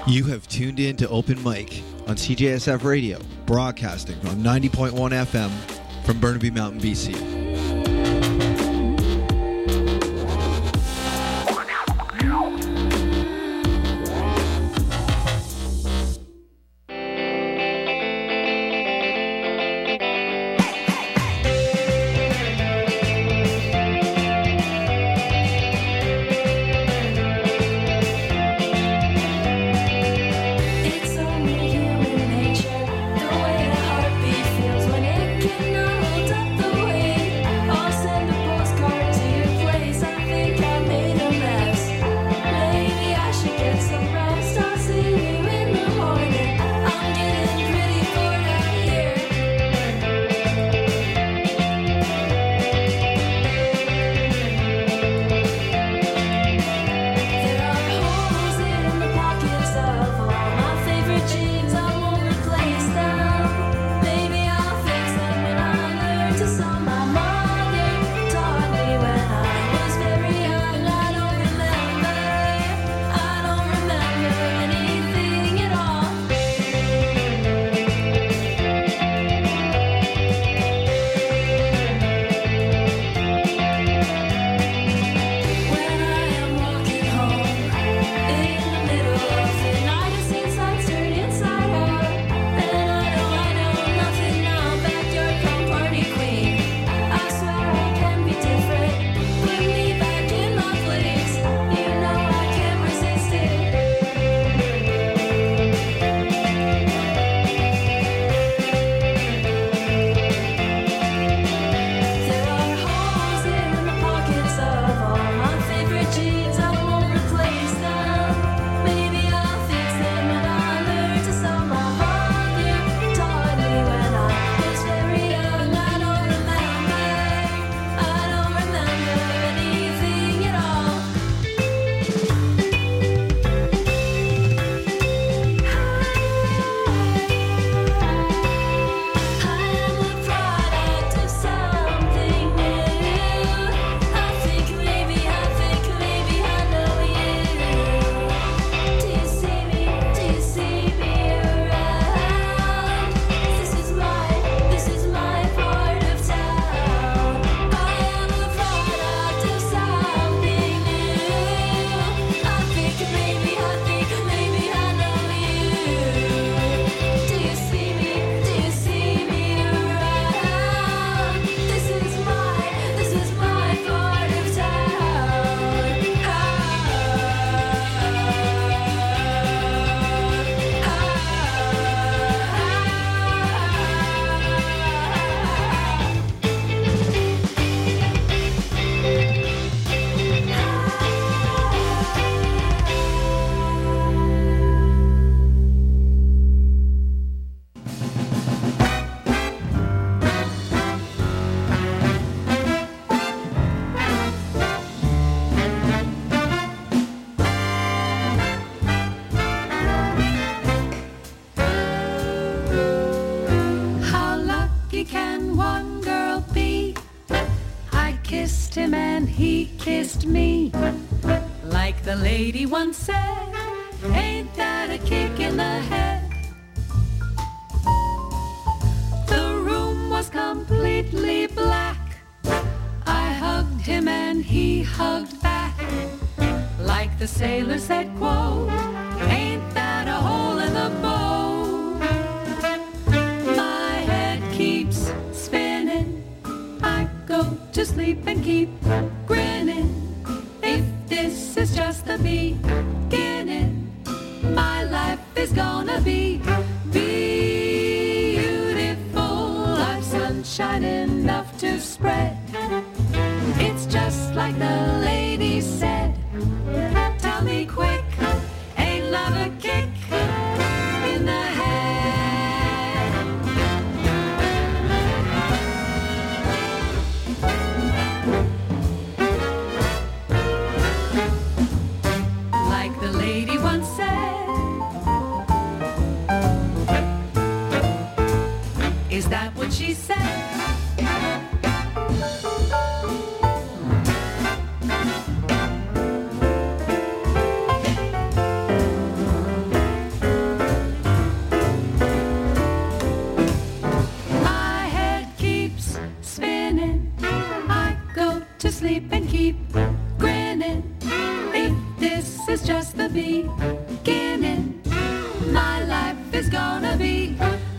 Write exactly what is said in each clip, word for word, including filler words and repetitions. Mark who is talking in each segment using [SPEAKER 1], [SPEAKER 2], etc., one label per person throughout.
[SPEAKER 1] You have tuned in to Open Mic on C J S F Radio, broadcasting on ninety point one F M from Burnaby Mountain, B C.
[SPEAKER 2] Once said, ain't that a kick in the head? The room was completely black. I hugged him and he hugged back. Like the sailor said, quote, ain't that a hole in the boat? My head keeps spinning. I go to sleep and keep grinning. If this is just the beginning, my life is gonna be beautiful. I've sunshine enough to spread. It's just like the lady said. Tell me quick, ain't love a kick in the head? Like the lady once said, just the beginning. My life is gonna be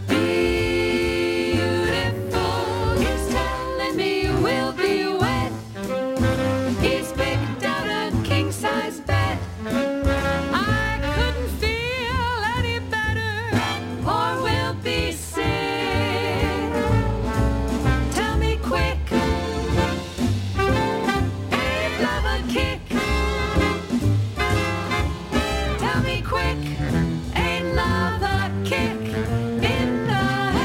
[SPEAKER 2] beautiful. He's telling me we'll be wed. He's picked out a king-size bed. I couldn't feel any better, or we'll be sick. Tell me quick, ain't love a kick? Tell me quick, ain't love a kick in the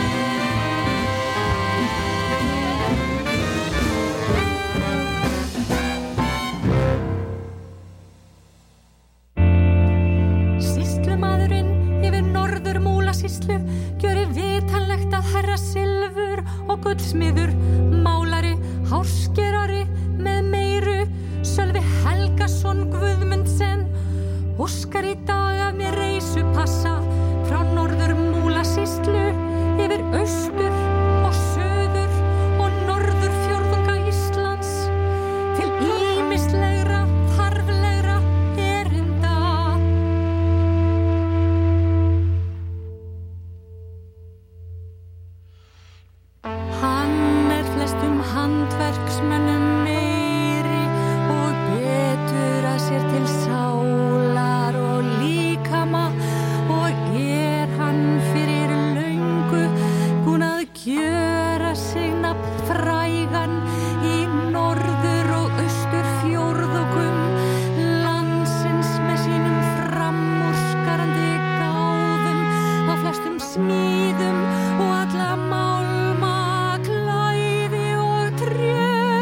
[SPEAKER 3] Sýslumaðurinn yfir norður Múlasýslu gjörir vitanlegt að herra Silfur og gullsmiður, málari, hárskirari með meiru, Sölvi Helgason Guðmundsen, óskar í dag af mér reisupassa frá norður Múlasýslu yfir austur og söður og norður fjórðunga Íslands til ýmislegra, þarflegra erinda. Hann er flestum handverksmönnum meiri og betur að sér til sálar og líkama, og er hann fyrir löngu búinn að gjöra sig nafn frægan í norður og austur fjórðungum landsins með sínum framúrskarandi gáðum á flestum smíðum og alla málma, klæði og tré.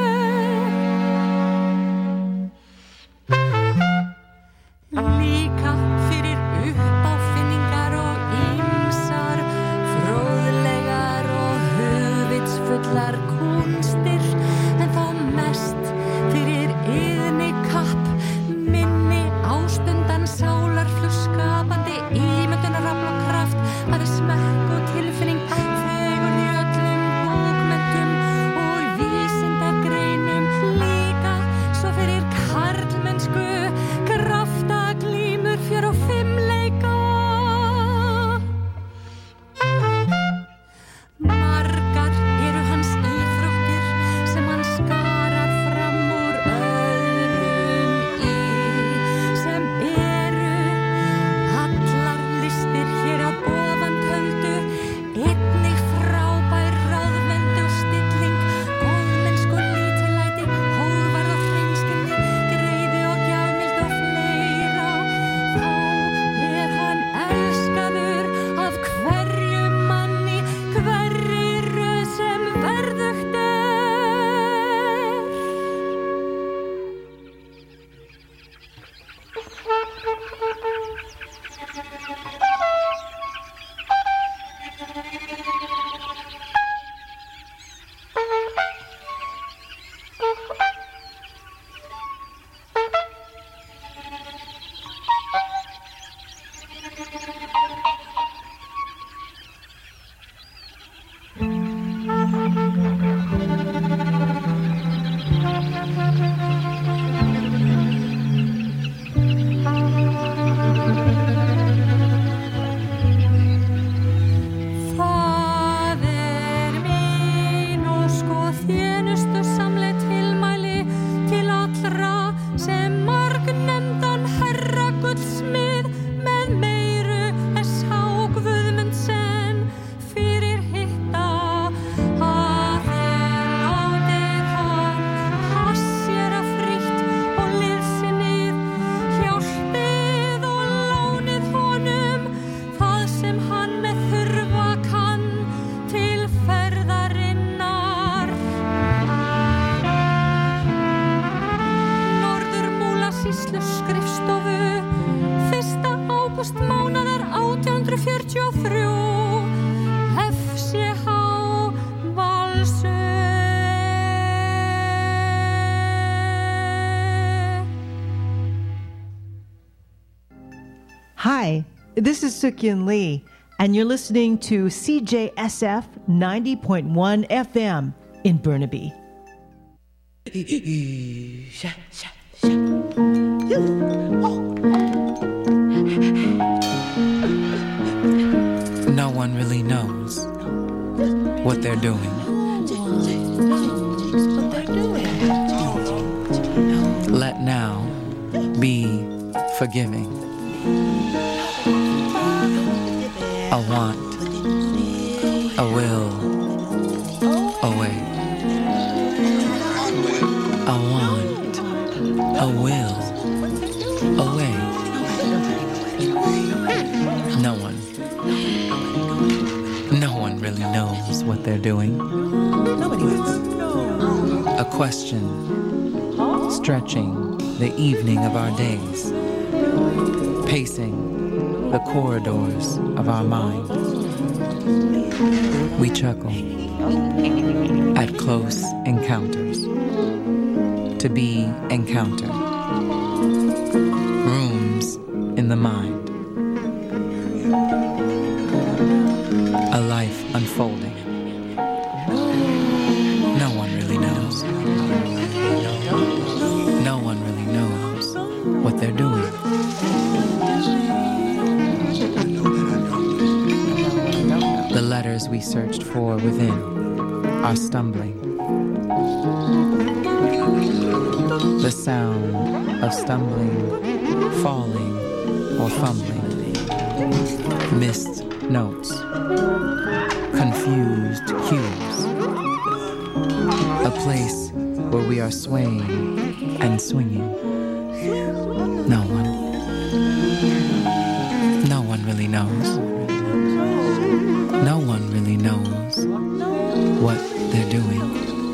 [SPEAKER 3] Líka fyrir uppáfinningar og ýmsar fróðlegar og hugvitsfullar kúnstir, en þó mest fyrir iðni kapp, minni ástundan sálarflug skapandi ímyndunarafl og kraft, að er smekk og tilfinning fegurð í öllum bókmenntum og vísindagreinum, líka svo fyrir karlmennsku, kraftaglímur, fjör og fimmleika. Margar eru hans íþróttir sem hann skarar fram úr öðrum í, sem eru allar listir hér að ofan töldu, einnig frábær ráðvendni og stilling, góðmennsku og lítillæti, hógværð og hreinskilni, greiði og gjafmild og fleira. Þá er hann elskaður af hverjum manni, hverri röð sem verðugt er. Það er mín ósk og þjónustu samleið tilmæli til allra sem margnefndan herra gullsmið með meiru S H Guðmundsen fyrir hitta, að þið látið hann passera frítt og liðsinnið, hjálpið og lánið honum það sem hann með þurfa kann til ferðarinnar. Norður Múlasýslu skrifstofu fyrsta ágúst mánaðar átján hundruð fjörutíu og þrjú, F C H Valsö.
[SPEAKER 4] Hi, this is Sukyin Lee, and you're listening to C J S F ninety point one F M in Burnaby.
[SPEAKER 5] Sha, sha, sha. Oh. doing. Let now be forgiving. A want, a will, a way. A want, a will, a way. No one, no one really knows what they're doing. Nobody knows. A question, stretching the evening of our days, pacing the corridors of our mind. We chuckle at close encounters, to be encountered, rooms in the mind, a life unfolding. No one really knows. No one really knows what they're doing. The letters we searched for within are stumbling. The sound of stumbling, falling, or fumbling. Missed notes. Confused cues. A place where we are swaying and swinging. No one. No one really knows. No one really knows what they're doing.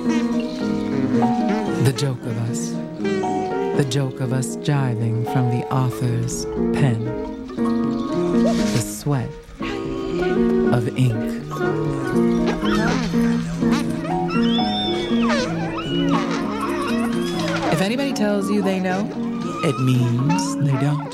[SPEAKER 5] The joke of us. The joke of us jiving from the author's pen. The sweat of ink. If anybody tells you they know, it means they don't.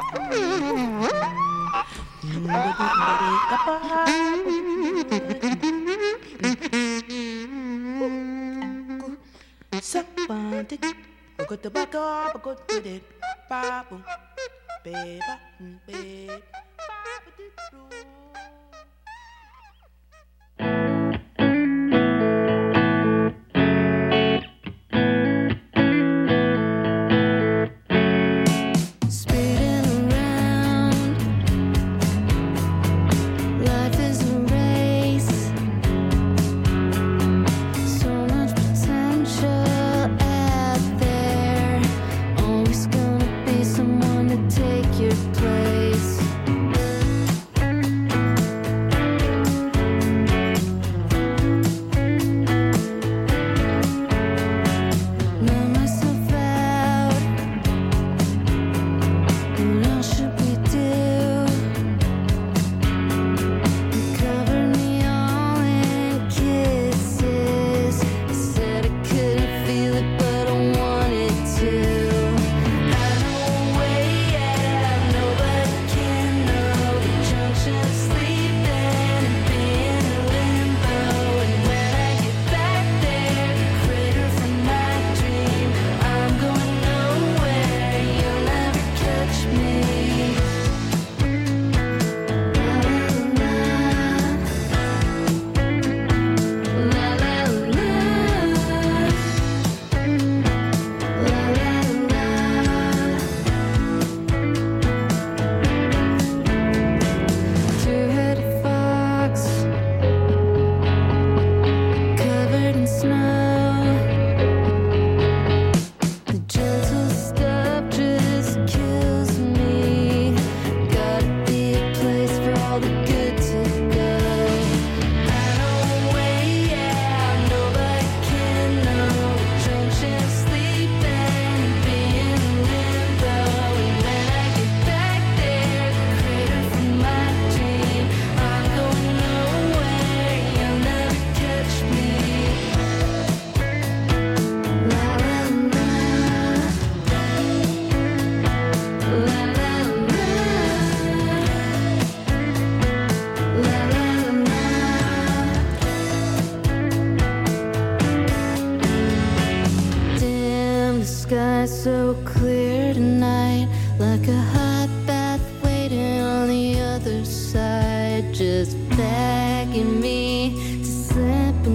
[SPEAKER 6] So clear tonight, like a hot bath waiting on the other side, just begging me to slip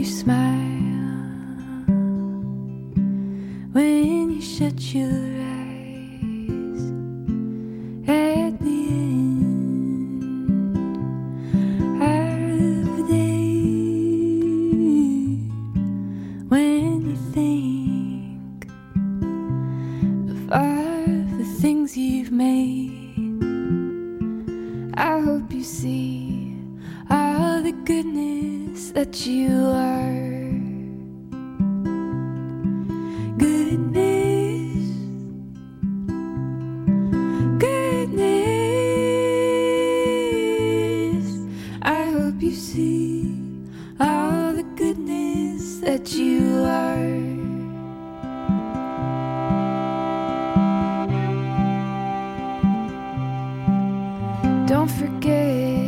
[SPEAKER 6] you smile when you shut your eyes at the end of the day. When you think of all the things you've made, I hope you see all the goodness that you are. Goodness, goodness, I hope you see all the goodness that you are. Don't forget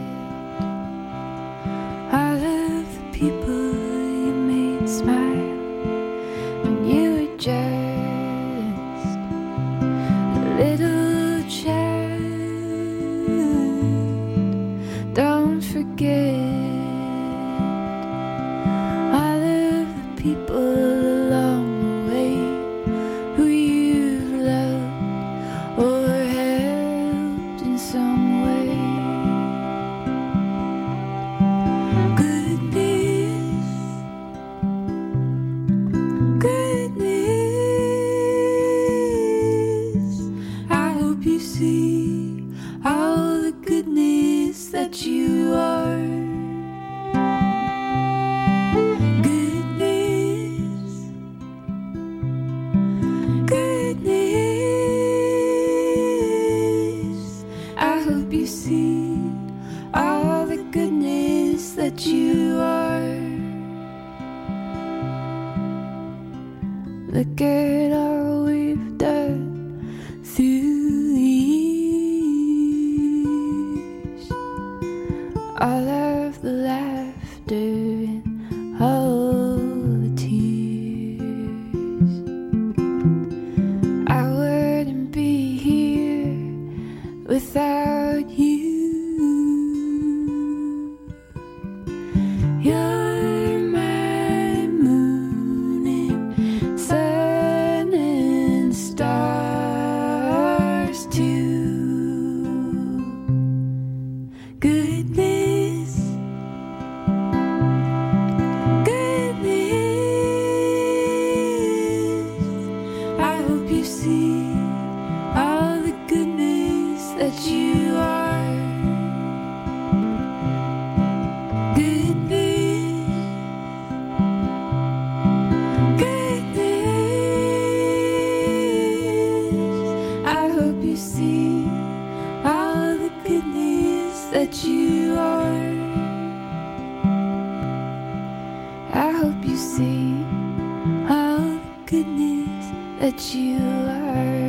[SPEAKER 6] all of the people you made smile when you were just a little child. Don't forget all of the people along the way who you've loved or helped in some way. Goodness, goodness, I hope you see all the goodness that you are. Goodness, goodness, I hope you see all the goodness that you are. Look at all we've done through the years, all of the laughter and all the tears. I wouldn't be here without you. You're my moon and sun and stars too. Goodness, goodness, I hope you see all the goodness that you are. Goodness, goodness, I hope you see all the goodness that you are. I hope you see all the goodness that you are.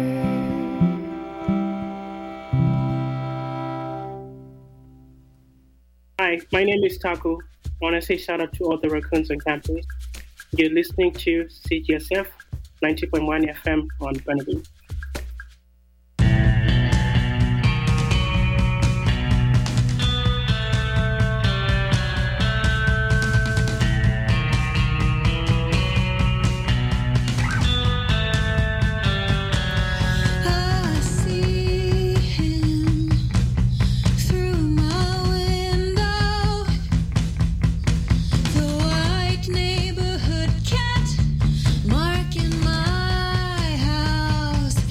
[SPEAKER 7] Hi, my name is Taco. I want to say shout out to all the raccoons on campus. You're listening to C G S F ninety point one F M on Burnaby.
[SPEAKER 6] I see him through my window, the white neighborhood cat marking my house.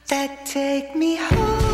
[SPEAKER 8] that take me home.